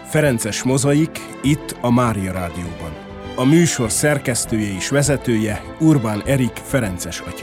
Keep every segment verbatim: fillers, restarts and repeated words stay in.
Ferences Mozaik, itt a Mária Rádióban. A műsor szerkesztője és vezetője Urbán Erik ferences atya.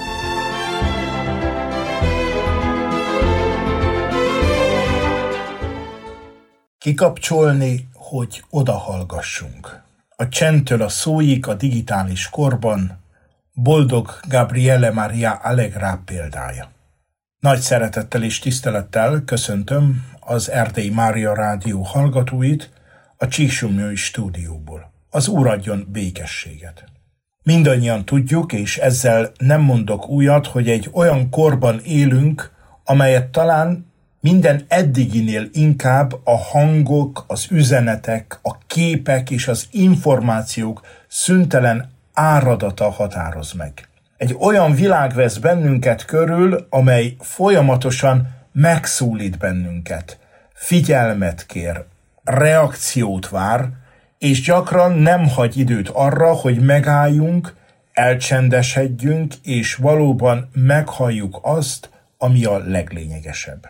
Kikapcsolni, hogy odahallgassunk. A csendtől a szóig a digitális korban boldog Gabriele Maria Allegra példája. Nagy szeretettel és tisztelettel köszöntöm az Erdélyi Mária Rádió hallgatóit a Csíksomlyói stúdióból. Az Úr adjon békességet. Mindannyian tudjuk, és ezzel nem mondok újat, hogy egy olyan korban élünk, amelyet talán minden eddiginél inkább a hangok, az üzenetek, a képek és az információk szüntelen áradata határoz meg. Egy olyan világ vesz bennünket körül, amely folyamatosan megszólít bennünket, figyelmet kér, reakciót vár, és gyakran nem hagy időt arra, hogy megálljunk, elcsendesedjünk, és valóban meghalljuk azt, ami a leglényegesebb.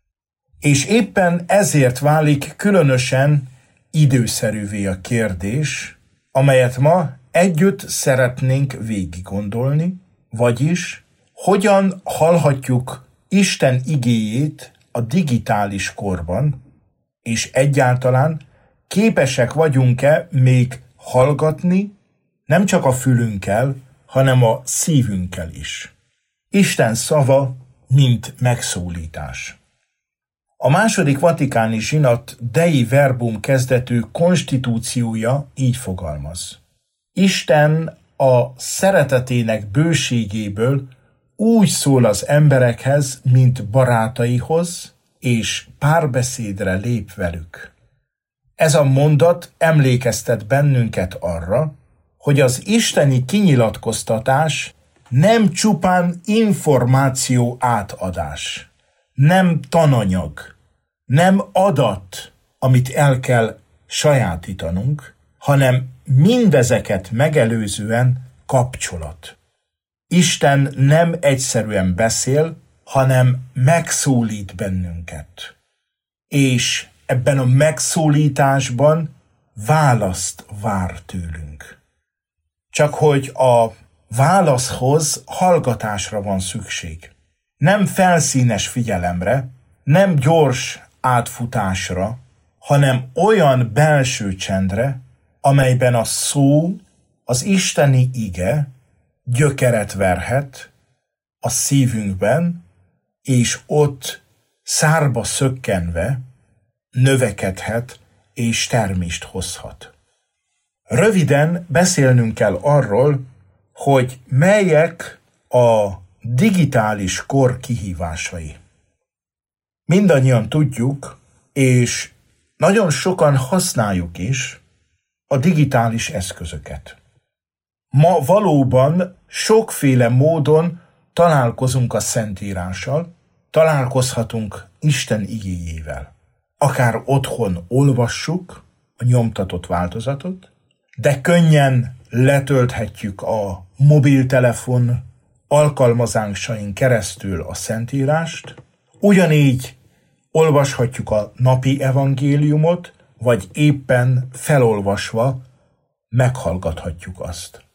És éppen ezért válik különösen időszerűvé a kérdés, amelyet ma együtt szeretnénk végiggondolni, vagyis hogyan hallhatjuk Isten igéjét a digitális korban, és egyáltalán képesek vagyunk-e még hallgatni, nem csak a fülünkkel, hanem a szívünkkel is. Isten szava, mint megszólítás. A második vatikáni zsinat Dei Verbum kezdetű konstitúciója így fogalmaz. Isten a szeretetének bőségéből úgy szól az emberekhez, mint barátaihoz, és párbeszédre lép velük. Ez a mondat emlékeztet bennünket arra, hogy az isteni kinyilatkoztatás nem csupán információ átadás, nem tananyag, nem adat, amit el kell sajátítanunk, hanem mindezeket megelőzően kapcsolat. Isten nem egyszerűen beszél, hanem megszólít bennünket. És ebben a megszólításban választ vár tőlünk. Csak hogy a válaszhoz hallgatásra van szükség. Nem felszínes figyelemre, nem gyors átfutásra, hanem olyan belső csendre, amelyben a szó, az isteni ige gyökeret verhet a szívünkben, és ott szárba szökkenve növekedhet és termést hozhat. Röviden beszélnünk kell arról, hogy melyek a digitális kor kihívásai. Mindannyian tudjuk, és nagyon sokan használjuk is a digitális eszközöket. Ma valóban sokféle módon találkozunk a Szentírással, találkozhatunk Isten igéjével. Akár otthon olvassuk a nyomtatott változatot, de könnyen letölthetjük a mobiltelefon alkalmazásain keresztül a Szentírást, ugyanígy olvashatjuk a napi evangéliumot, vagy éppen felolvasva meghallgathatjuk azt.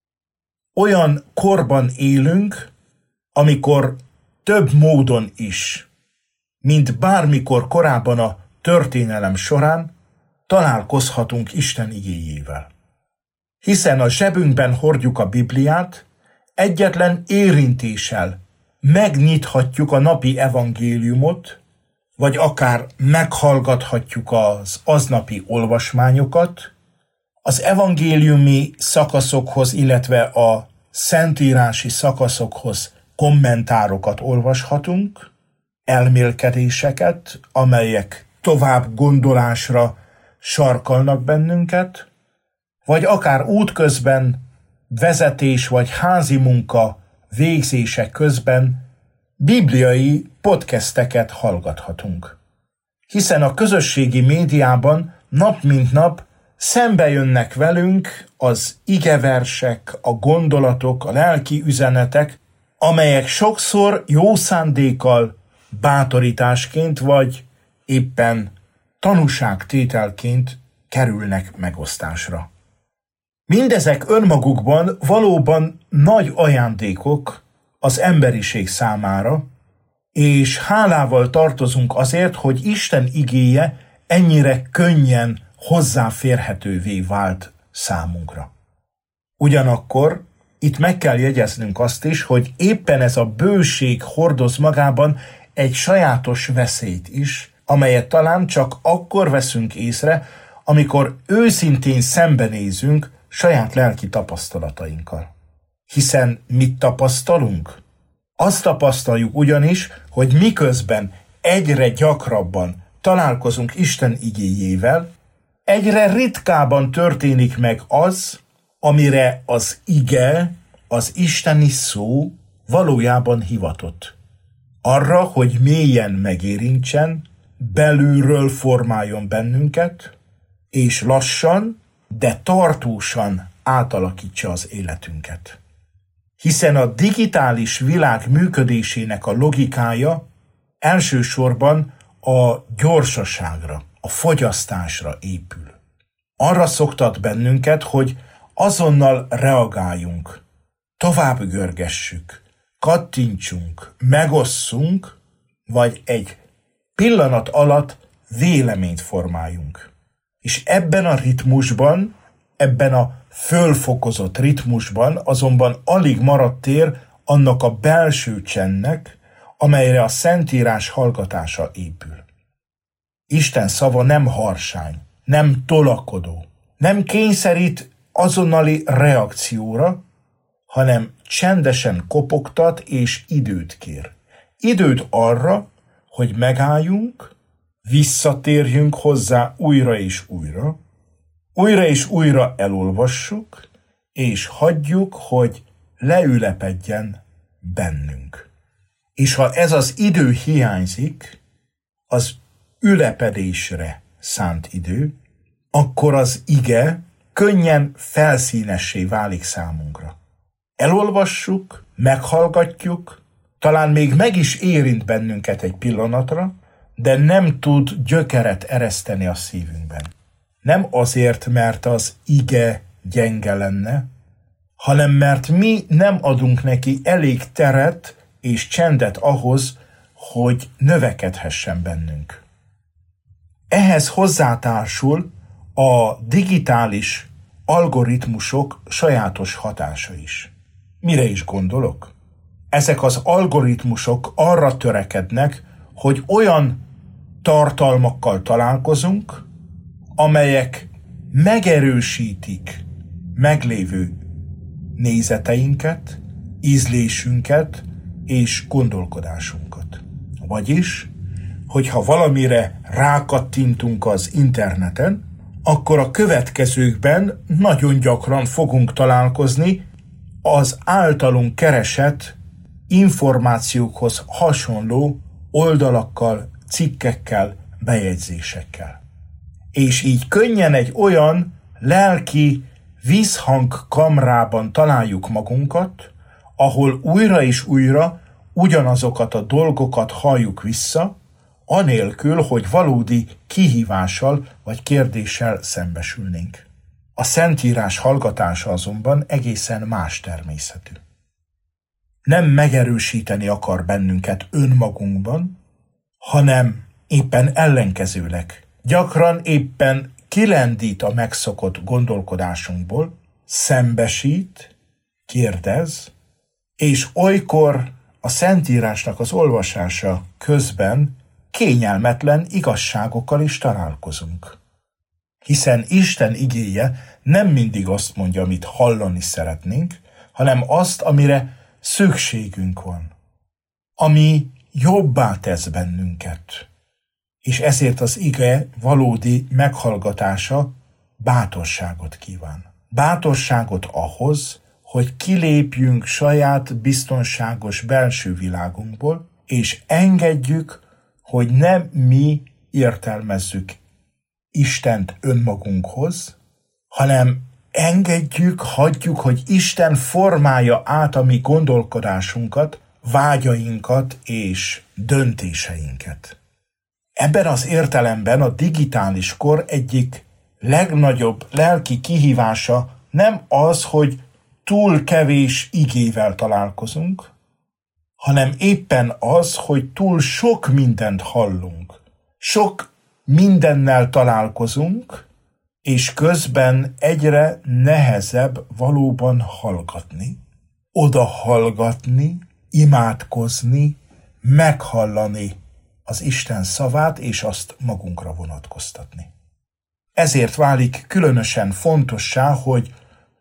Olyan korban élünk, amikor több módon is, mint bármikor korábban a történelem során, találkozhatunk Isten igéjével. Hiszen a zsebünkben hordjuk a Bibliát, egyetlen érintéssel megnyithatjuk a napi evangéliumot, vagy akár meghallgathatjuk az aznapi olvasmányokat, az evangéliumi szakaszokhoz, illetve a szentírási szakaszokhoz kommentárokat olvashatunk, elmélkedéseket, amelyek tovább gondolásra sarkalnak bennünket, vagy akár útközben, vezetés vagy házi munka végzése közben bibliai podcasteket hallgathatunk. Hiszen a közösségi médiában nap mint nap szembe jönnek velünk az igeversek, a gondolatok, a lelki üzenetek, amelyek sokszor jó szándékkal, bátorításként vagy éppen tanúságtételként kerülnek megosztásra. Mindezek önmagukban valóban nagy ajándékok az emberiség számára, és hálával tartozunk azért, hogy Isten igéje ennyire könnyen hozzáférhetővé vált számunkra. Ugyanakkor itt meg kell jegyeznünk azt is, hogy éppen ez a bőség hordoz magában egy sajátos veszélyt is, amelyet talán csak akkor veszünk észre, amikor őszintén szembenézünk saját lelki tapasztalatainkkal. Hiszen mit tapasztalunk? Azt tapasztaljuk ugyanis, hogy miközben egyre gyakrabban találkozunk Isten igéjével, egyre ritkábban történik meg az, amire az ige, az isteni szó valójában hivatott. Arra, hogy mélyen megérintsen, belülről formáljon bennünket, és lassan, de tartósan átalakítsa az életünket. Hiszen a digitális világ működésének a logikája elsősorban a gyorsaságra, a fogyasztásra épül. Arra szoktat bennünket, hogy azonnal reagáljunk, tovább görgessük, kattintsunk, megosszunk, vagy egy pillanat alatt véleményt formáljunk. És ebben a ritmusban, ebben a fölfokozott ritmusban azonban alig maradt tér annak a belső csendnek, amelyre a Szentírás hallgatása épül. Isten szava nem harsány, nem tolakodó, nem kényszerít azonnali reakcióra, hanem csendesen kopogtat és időt kér. Időt arra, hogy megálljunk, visszatérjünk hozzá újra és újra, újra és újra elolvassuk, és hagyjuk, hogy leülepedjen bennünk. És ha ez az idő hiányzik, az ülepedésre szánt idő, akkor az ige könnyen felszínessé válik számunkra. Elolvassuk, meghallgatjuk, talán még meg is érint bennünket egy pillanatra, de nem tud gyökeret ereszteni a szívünkben. Nem azért, mert az ige gyenge lenne, hanem mert mi nem adunk neki elég teret és csendet ahhoz, hogy növekedhessen bennünk. Ehhez hozzátársul a digitális algoritmusok sajátos hatása is. Mire is gondolok? Ezek az algoritmusok arra törekednek, hogy olyan tartalmakkal találkozunk, amelyek megerősítik meglévő nézeteinket, ízlésünket és gondolkodásunkat. Vagyis, hogyha valamire rákattintunk az interneten, akkor a következőkben nagyon gyakran fogunk találkozni az általunk keresett információkhoz hasonló oldalakkal, cikkekkel, bejegyzésekkel. És így könnyen egy olyan lelki vízhangkamrában találjuk magunkat, ahol újra és újra ugyanazokat a dolgokat halljuk vissza, anélkül, hogy valódi kihívással vagy kérdéssel szembesülnénk. A Szentírás hallgatása azonban egészen más természetű. Nem megerősíteni akar bennünket önmagunkban, hanem éppen ellenkezőleg. Gyakran éppen kilendít a megszokott gondolkodásunkból, szembesít, kérdez, és olykor a Szentírásnak az olvasása közben kényelmetlen igazságokkal is találkozunk. Hiszen Isten igéje nem mindig azt mondja, amit hallani szeretnénk, hanem azt, amire szükségünk van, ami jobbá tesz bennünket. És ezért az ige valódi meghallgatása bátorságot kíván. Bátorságot ahhoz, hogy kilépjünk saját biztonságos belső világunkból, és engedjük, hogy nem mi értelmezzük Istent önmagunkhoz, hanem engedjük, hagyjuk, hogy Isten formálja át a mi gondolkodásunkat, vágyainkat és döntéseinket. Ebben az értelemben a digitális kor egyik legnagyobb lelki kihívása nem az, hogy túl kevés igével találkozunk, hanem éppen az, hogy túl sok mindent hallunk. Sok mindennel találkozunk, és közben egyre nehezebb valóban hallgatni, oda hallgatni, imádkozni, meghallani az Isten szavát, és azt magunkra vonatkoztatni. Ezért válik különösen fontossá, hogy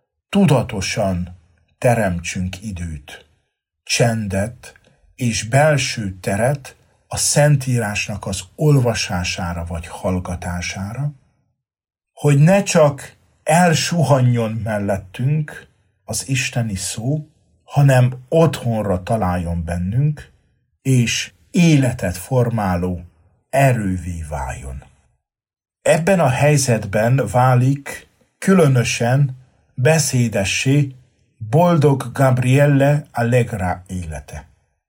tudatosan teremtsünk időt, csendet és belső teret a Szentírásnak az olvasására vagy hallgatására, hogy ne csak elsuhanjon mellettünk az isteni szó, hanem otthonra találjon bennünk, és életet formáló erővé váljon. Ebben a helyzetben válik különösen beszédessé Boldog Gabriele Allegra élete.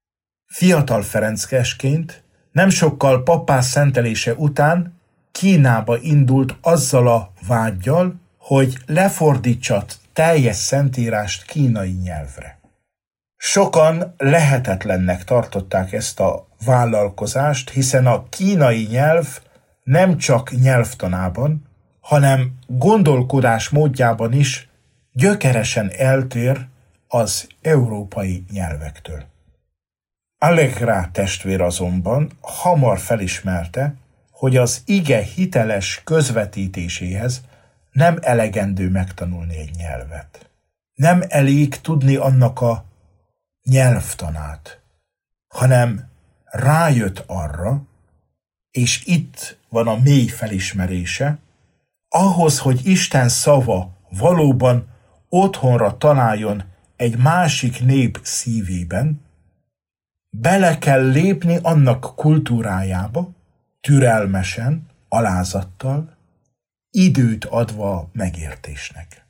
Fiatal ferenckesként nem sokkal papás szentelése után Kínába indult azzal a vággyal, hogy lefordítsa teljes Szentírást kínai nyelvre. Sokan lehetetlennek tartották ezt a vállalkozást, hiszen a kínai nyelv nem csak nyelvtanában, hanem gondolkodás módjában is gyökeresen eltér az európai nyelvektől. Allegra testvér azonban hamar felismerte, hogy az ige hiteles közvetítéséhez nem elegendő megtanulni egy nyelvet. Nem elég tudni annak a nyelvtanát, hanem rájött arra, és itt van a mély felismerése, ahhoz, hogy Isten szava valóban otthonra találjon egy másik nép szívében, bele kell lépni annak kultúrájába, türelmesen, alázattal, időt adva a megértésnek.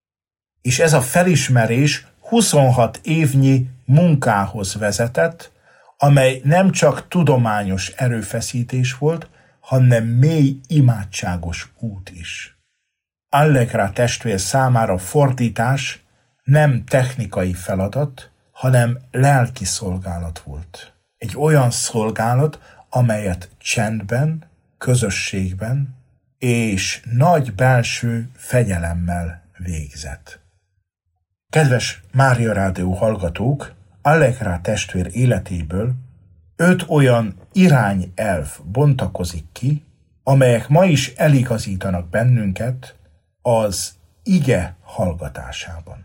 És ez a felismerés huszonhat évnyi munkához vezetett, amely nem csak tudományos erőfeszítés volt, hanem mély imádságos út is. Allegra testvér számára fordítás nem technikai feladat, hanem lelki szolgálat volt. Egy olyan szolgálat, amelyet csendben, közösségben és nagy belső fegyelemmel végzett. Kedves Mária Rádió hallgatók, Allegra testvér életéből öt olyan irányelv bontakozik ki, amelyek ma is eligazítanak bennünket az ige hallgatásában.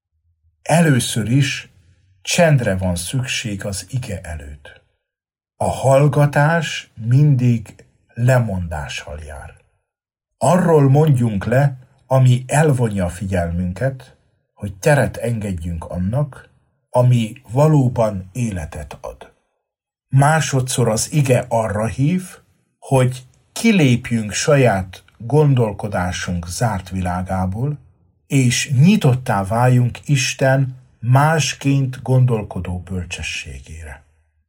Először is csendre van szükség az ige előtt. A hallgatás mindig lemondással jár. Arról mondjunk le, ami elvonja a figyelmünket, hogy teret engedjünk annak, ami valóban életet ad. Másodszor az ige arra hív, hogy kilépjünk saját gondolkodásunk zárt világából, és nyitottá váljunk Isten másként gondolkodó bölcsességére.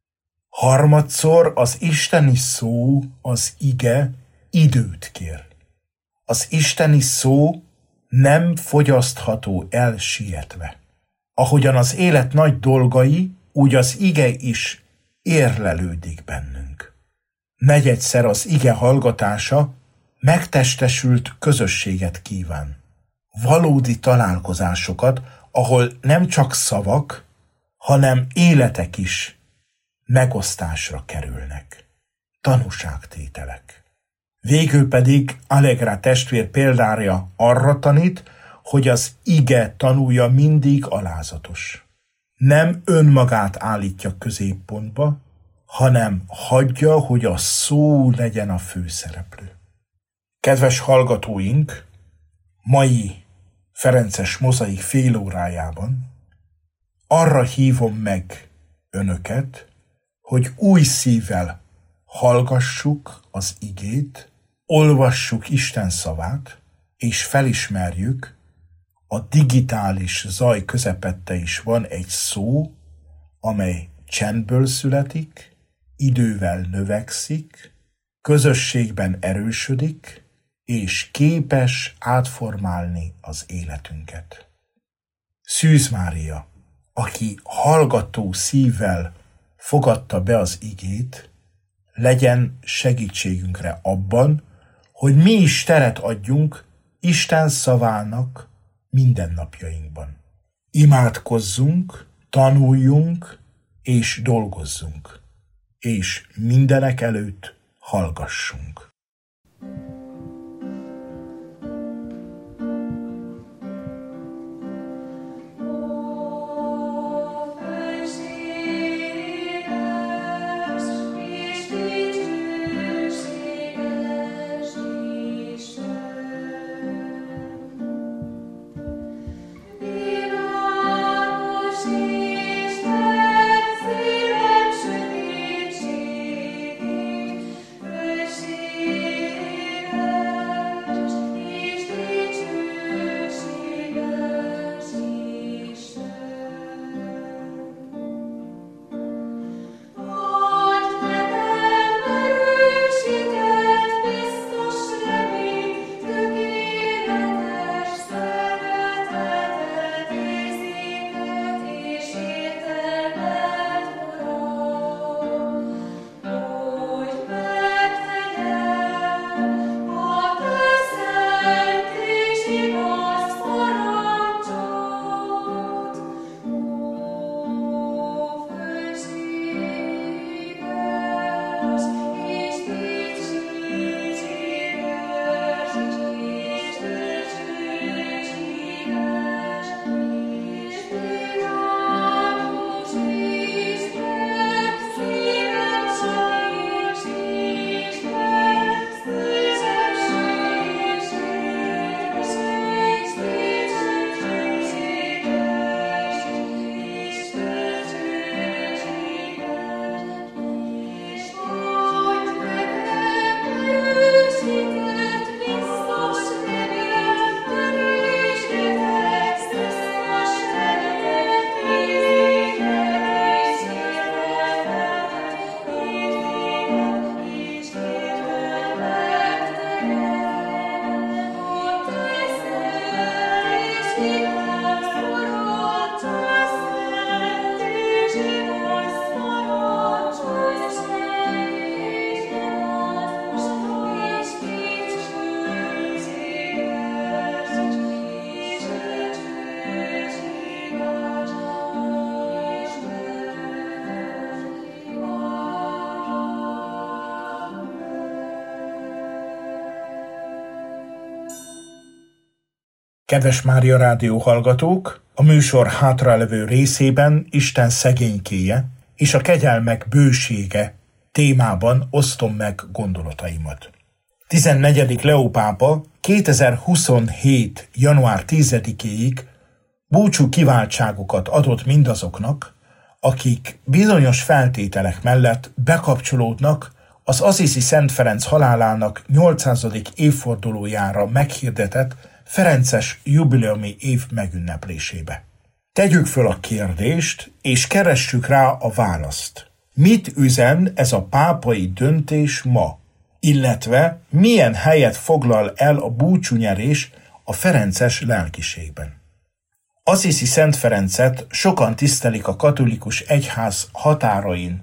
Harmadszor az isteni szó, az ige időt kér. Az isteni szó nem fogyasztható el sietve. Ahogyan az élet nagy dolgai, úgy az ige is érlelődik bennünk. Negyedszer az ige hallgatása megtestesült közösséget kíván. Valódi találkozásokat, ahol nem csak szavak, hanem életek is megosztásra kerülnek. Tanúságtételek. Végül pedig Allegra testvér példája arra tanít, hogy az ige tanúja mindig alázatos. Nem önmagát állítja középpontba, hanem hagyja, hogy a szó legyen a főszereplő. Kedves hallgatóink, mai ferences mozaik félórájában arra hívom meg önöket, hogy új szívvel hallgassuk az igét, olvassuk Isten szavát, és felismerjük, a digitális zaj közepette is van egy szó, amely csendből születik, idővel növekszik, közösségben erősödik, és képes átformálni az életünket. Szűz Mária, aki hallgató szívvel fogadta be az igét, legyen segítségünkre abban, hogy mi is teret adjunk Isten szavának mindennapjainkban. Imádkozzunk, tanuljunk és dolgozzunk, és mindenek előtt hallgassunk. Kedves Mária Rádió hallgatók, a műsor hátralevő részében Isten szegénykéje és a kegyelmek bősége témában osztom meg gondolataimat. tizennegyedik Leó pápa kétezer-huszonhét. január tizedikéig búcsú kiváltságokat adott mindazoknak, akik bizonyos feltételek mellett bekapcsolódnak az Assisi Szent Ferenc halálának nyolcszázadik évfordulójára meghirdetett ferences jubileumi év megünneplésébe. Tegyük föl a kérdést, és keressük rá a választ. Mit üzen ez a pápai döntés ma? Illetve milyen helyet foglal el a búcsúnyerés a ferences lelkiségben? Assisi Szent Ferencet sokan tisztelik a katolikus egyház határain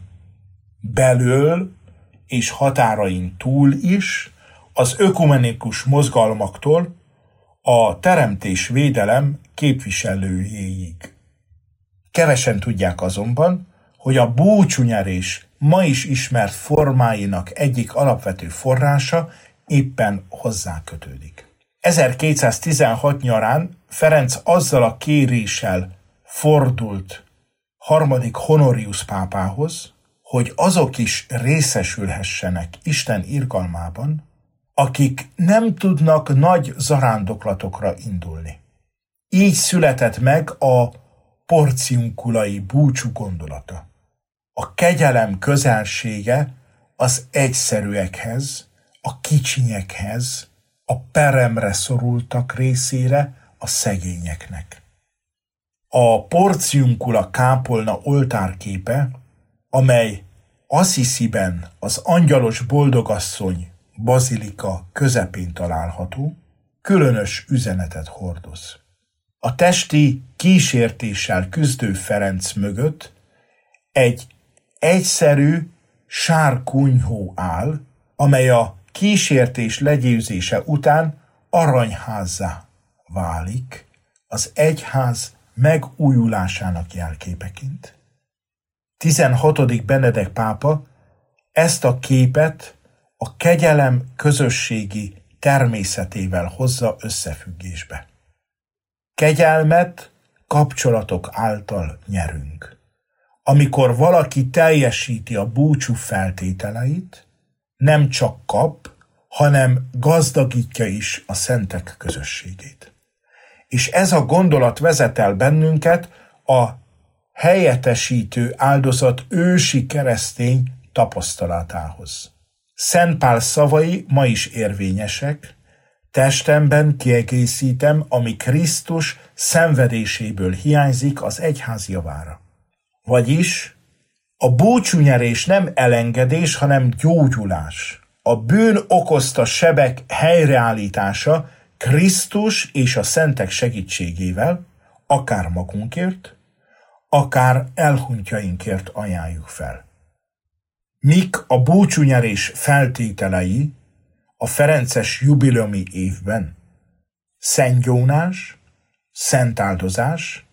belül és határain túl is, az ökumenikus mozgalmaktól a teremtés védelem képviselőjéig. Kevesen tudják azonban, hogy a búcsúnyerés ma is ismert formáinak egyik alapvető forrása éppen hozzá kötődik. ezerkétszáztizenhat nyarán Ferenc azzal a kéréssel fordult harmadik Honorius pápához, hogy azok is részesülhessenek Isten irgalmában, akik nem tudnak nagy zarándoklatokra indulni. Így született meg a porciunkulai búcsú gondolata. A kegyelem közelsége az egyszerűekhez, a kicsinyekhez, a peremre szorultak részére, a szegényeknek. A porciunkula kápolna oltárképe, amely Assisiben az Angyalos Boldogasszony bazilika közepén található, különös üzenetet hordoz. A testi kísértéssel küzdő Ferenc mögött egy egyszerű sárkunyhó áll, amely a kísértés legyőzése után aranyházzá válik az egyház megújulásának jelképeként. tizenhatodik Benedek pápa ezt a képet a kegyelem közösségi természetével hozza összefüggésbe. Kegyelmet kapcsolatok által nyerünk. Amikor valaki teljesíti a búcsú feltételeit, nem csak kap, hanem gazdagítja is a szentek közösségét. És ez a gondolat vezet el bennünket a helyettesítő áldozat ősi keresztény tapasztalatához. Szent Pál szavai ma is érvényesek: testemben kiegészítem, ami Krisztus szenvedéséből hiányzik az egyház javára. Vagyis a búcsúnyerés nem elengedés, hanem gyógyulás. A bűn okozta sebek helyreállítása Krisztus és a szentek segítségével, akár magunkért, akár elhunytjainkért ajánljuk fel. Mik a búcsúnyerés feltételei a ferences jubileumi évben? Szentgyónás, szentáldozás,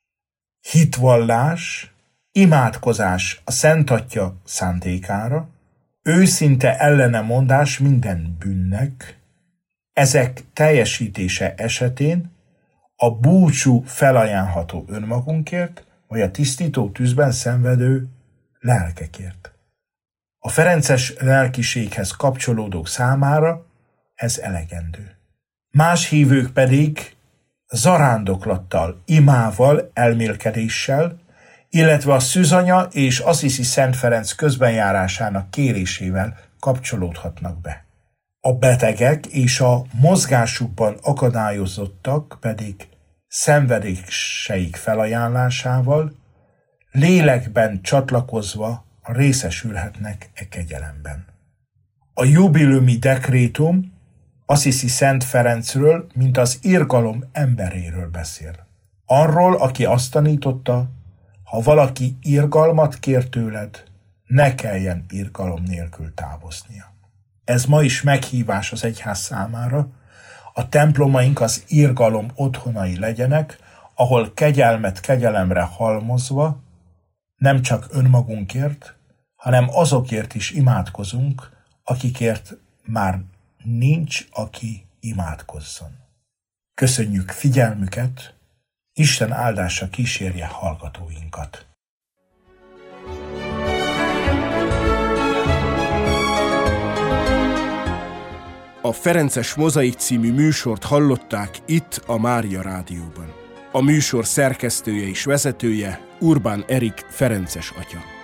hitvallás, imádkozás a Szent Atya szántékára, őszinte ellenemondás minden bűnnek. Ezek teljesítése esetén a búcsú felajánlható önmagunkért, vagy a tisztító tűzben szenvedő lelkekért. A ferences lelkiséghez kapcsolódók számára ez elegendő. Más hívők pedig zarándoklattal, imával, elmélkedéssel, illetve a Szűzanya és Assisi Szent Ferenc közbenjárásának kérésével kapcsolódhatnak be. A betegek és a mozgásukban akadályozottak pedig szenvedéseik felajánlásával, lélekben csatlakozva részesülhetnek e kegyelemben. A jubileumi dekrétum Assisi Szent Ferencről, mint az irgalom emberéről beszél. Arról, aki azt tanította, ha valaki irgalmat kér tőled, ne kelljen irgalom nélkül távoznia. Ez ma is meghívás az egyház számára, a templomaink az irgalom otthonai legyenek, ahol kegyelmet kegyelemre halmozva nem csak önmagunkért, hanem azokért is imádkozunk, akikért már nincs, aki imádkozzon. Köszönjük figyelmüket, Isten áldása kísérje hallgatóinkat. A Ferences Mozaik című műsort hallották itt a Mária Rádióban. A műsor szerkesztője és vezetője Urbán Erik ferences atya.